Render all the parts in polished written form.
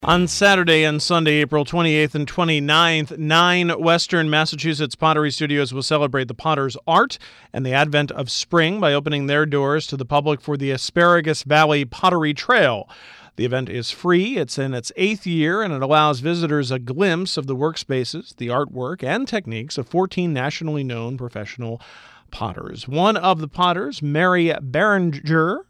On Saturday and Sunday, April 28th and 29th, 9 Western Massachusetts Pottery Studios will celebrate the potter's art and the advent of spring by opening their doors to the public for the Asparagus Valley Pottery Trail. The event is free, it's in its 8th year, and it allows visitors a glimpse of the workspaces, the artwork, and techniques of 14 nationally known professional potters. One of the potters, Mary Berenger,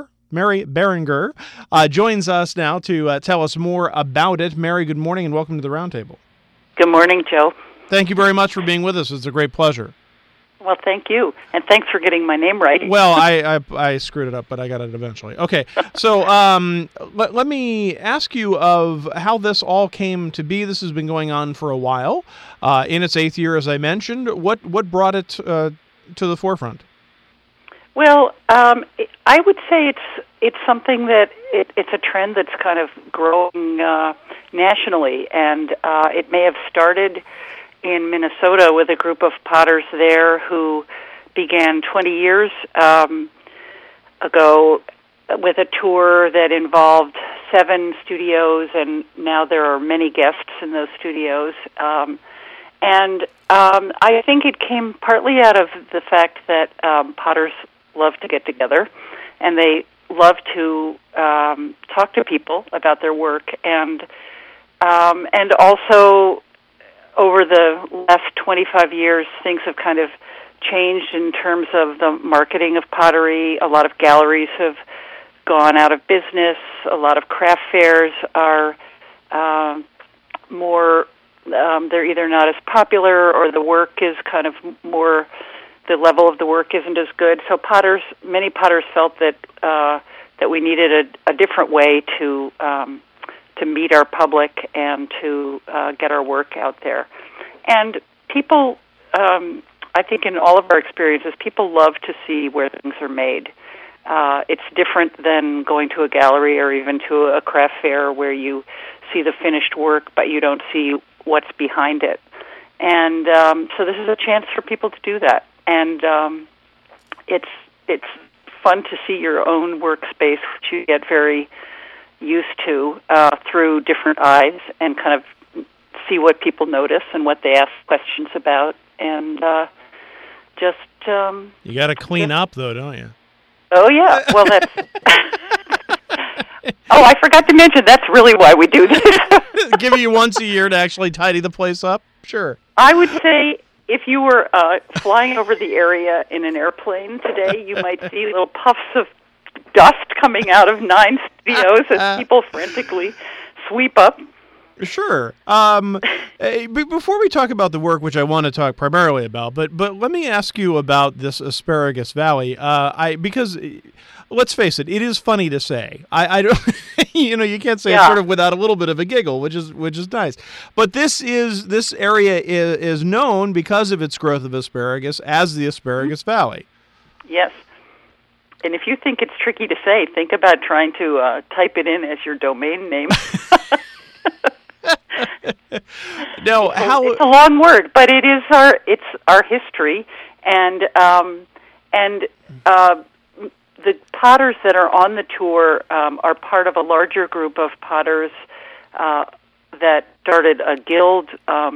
joins us now to tell us more about it. Mary, good morning and welcome to the Roundtable. Good morning, Joe. Thank you very much for being with us. It's a great pleasure. Well, thank you, and thanks for getting my name right. Well, I screwed it up, but I got it eventually. Okay, so let me ask you of how this all came to be. This has been going on for a while. In its 8th year, as I mentioned, what brought it to the forefront? Well, I would say it's something that it's a trend that's kind of growing nationally, and it may have started in Minnesota with a group of potters there who began 20 years ago with a tour that involved 7 studios, and now there are many guests in those studios. And I think it came partly out of the fact that potters love to get together, and they love to talk to people about their work, and also over the last 25 years, things have kind of changed in terms of the marketing of pottery. A lot of galleries have gone out of business. A lot of craft fairs are more, they're either not as popular or the work is kind of more, the level of the work isn't as good. So many potters felt that that we needed a different way to meet our public and to get our work out there. And people, I think in all of our experiences, people love to see where things are made. It's different than going to a gallery or even to a craft fair where you see the finished work, but you don't see what's behind it. And so this is a chance for people to do that. And it's fun to see your own workspace, which you get very used to through different eyes, and kind of see what people notice and what they ask questions about, and just you got to clean up, though, don't you? Oh yeah, well that's. Oh, I forgot to mention that's really why we do this. Give you once a year to actually tidy the place up. Sure. I would say if you were flying over the area in an airplane today, you might see little puffs of dust coming out of 9 studios as people frantically sweep up. Sure. Before we talk about the work, which I want to talk primarily about, but let me ask you about this Asparagus Valley. Because let's face it, it is funny to say. I don't, you can't say it sort of without a little bit of a giggle, which is nice. But this area is known because of its growth of asparagus as the Asparagus Valley. Yes. And if you think it's tricky to say, think about trying to type it in as your domain name. No, it's a long word, but it's our history, and the potters that are on the tour are part of a larger group of potters that started a guild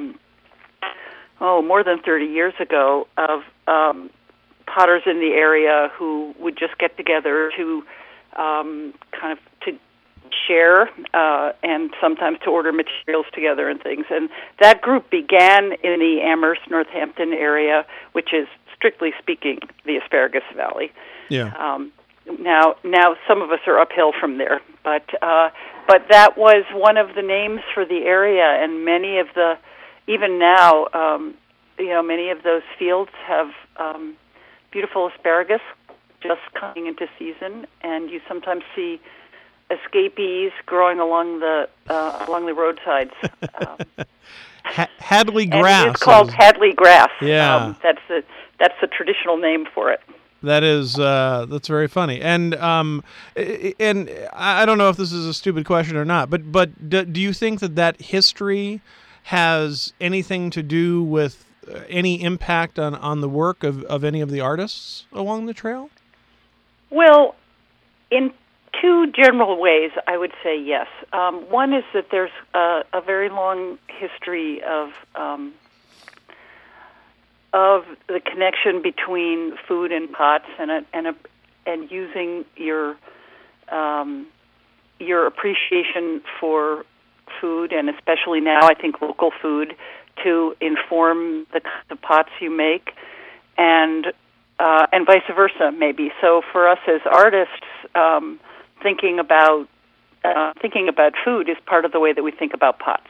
more than 30 years ago of potters in the area who would just get together to kind of to share and sometimes to order materials together and things. And that group began in the Amherst, Northampton area, which is, strictly speaking, the Asparagus Valley. Yeah. Now some of us are uphill from there, but that was one of the names for the area, and many of the, even now, many of those fields have beautiful asparagus just coming into season, and you sometimes see escapees growing along the roadsides. Hadley grass. And it is called Hadley grass. Yeah, that's the traditional name for it. That is that's very funny, and I don't know if this is a stupid question or not, but do you think that history has anything to do with any impact on the work of any of the artists along the trail? Well, in two general ways I would say yes. One is that there's a very long history of the connection between food and pots, and using your appreciation for food, and especially now, I think local food, to inform the kinds of pots you make, and vice versa, maybe. So for us as artists, thinking about food is part of the way that we think about pots.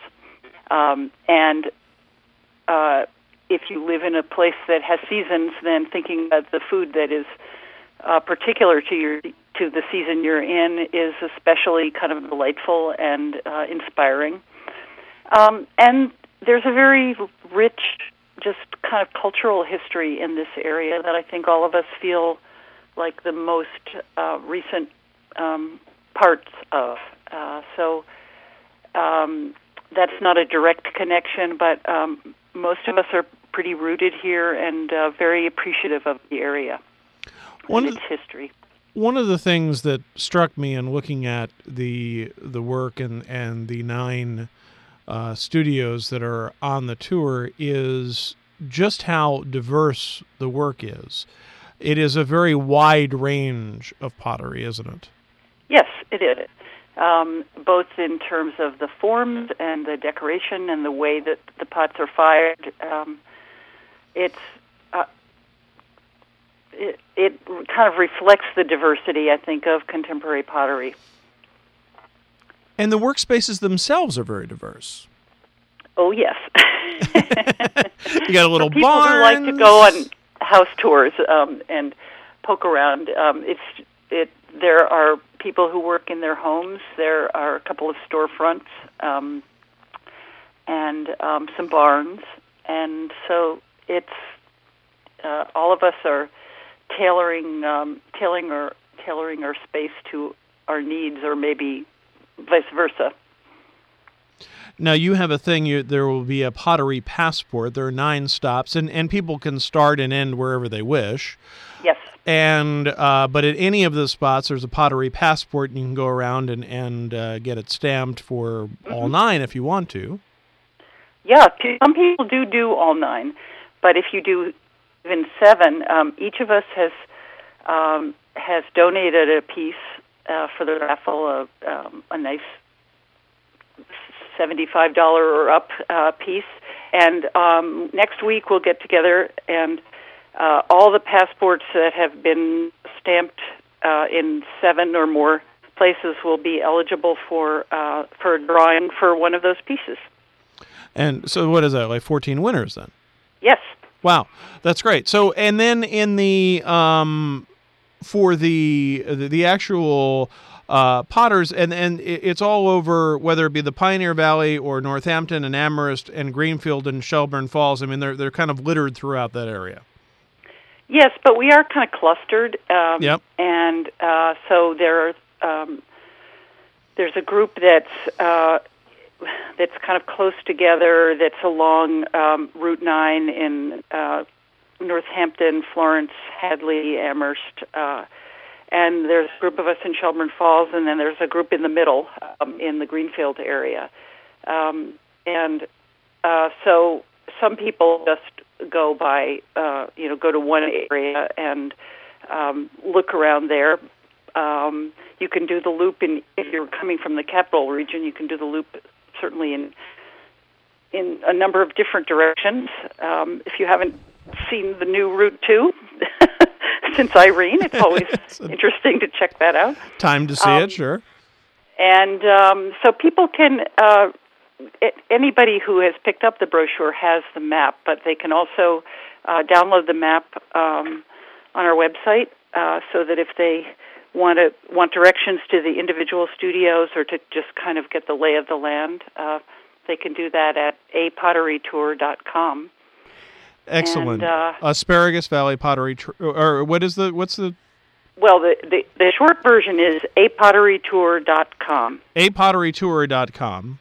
If you live in a place that has seasons, then thinking about the food that is particular to the season you're in is especially kind of delightful and inspiring. And there's a very rich, just kind of cultural history in this area that I think all of us feel like the most recent parts of. So that's not a direct connection, but most of us are pretty rooted here and very appreciative of the area and its history. One of the things that struck me in looking at the work and the 9 studios that are on the tour is just how diverse the work is. It is a very wide range of pottery, isn't it? Yes, it is. Both in terms of the forms and the decoration and the way that the pots are fired. It kind of reflects the diversity, I think, of contemporary pottery. And the workspaces themselves are very diverse. Oh, yes. You got a little people barns. Who like to go on house tours and poke around. There are people who work in their homes. There are a couple of storefronts and some barns, and so it's all of us are tailoring our space to our needs, or maybe vice versa. Now, you have a thing, there will be a pottery passport. There are 9 stops, and people can start and end wherever they wish. Yes. And but at any of the spots, there's a pottery passport, and you can go around and get it stamped for all 9 if you want to. Yeah, some people do all 9, but if you do even 7, each of us has donated a piece for the raffle, a nice $75 or up piece. And next week we'll get together, and all the passports that have been stamped in 7 or more places will be eligible for a drawing for one of those pieces. And so what is that, like 14 winners then? Yes. Wow, that's great. So, and then in the for the actual potters, and it's all over, whether it be the Pioneer Valley or Northampton and Amherst and Greenfield and Shelburne Falls. I mean, they're kind of littered throughout that area. Yes, but we are kind of clustered. Yep. And so there's a group that's kind of close together, that's along Route 9 in Northampton, Florence, Hadley, Amherst, and there's a group of us in Shelburne Falls, and then there's a group in the middle in the Greenfield area. So some people just go by, go to one area and look around there. You can do the loop if you're coming from the Capital Region. You can do the loop certainly in a number of different directions. If you haven't seen the new Route 2 since Irene, it's always interesting to check that out. Time to see it, sure. And so people can, anybody who has picked up the brochure has the map, but they can also download the map on our website so that if they want directions to the individual studios or to just kind of get the lay of the land, they can do that at apotterytour.com. Excellent. And, Asparagus Valley Pottery, or what's the? Well, the short version is apotterytour.com. apotterytour.com.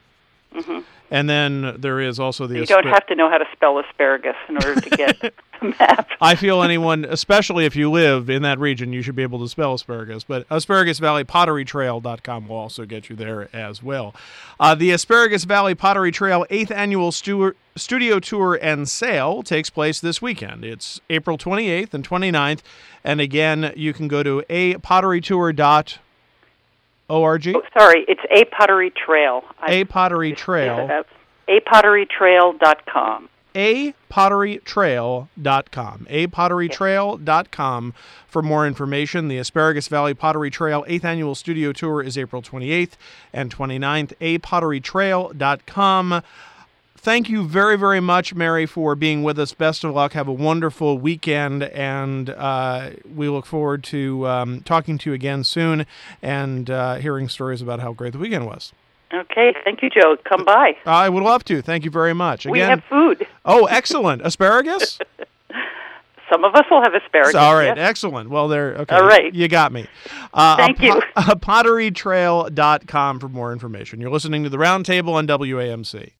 Mm-hmm. And then there is also the... You don't have to know how to spell asparagus in order to get a map. I feel anyone, especially if you live in that region, you should be able to spell asparagus. But Asparagus Valley Potterytrail.com will also get you there as well. The Asparagus Valley Pottery Trail 8th Annual Studio Tour and Sale takes place this weekend. It's April 28th and 29th. And again, you can go to apotterytour.org. Oh, sorry, it's A Pottery Trail. A Pottery Trail. apotterytrail.com. apotterytrail.com. apotterytrail.com for more information. The Asparagus Valley Pottery Trail 8th Annual Studio Tour is April 28th and 29th. apotterytrail.com. Thank you very, very much, Mary, for being with us. Best of luck. Have a wonderful weekend, and we look forward to talking to you again soon and hearing stories about how great the weekend was. Okay. Thank you, Joe. Come by. I would love to. Thank you very much. Again, we have food. Oh, excellent. Asparagus? Some of us will have asparagus. All right. Yes. Excellent. Well, okay. All right. You got me. Thank you. Potterytrail.com for more information. You're listening to The Roundtable on WAMC.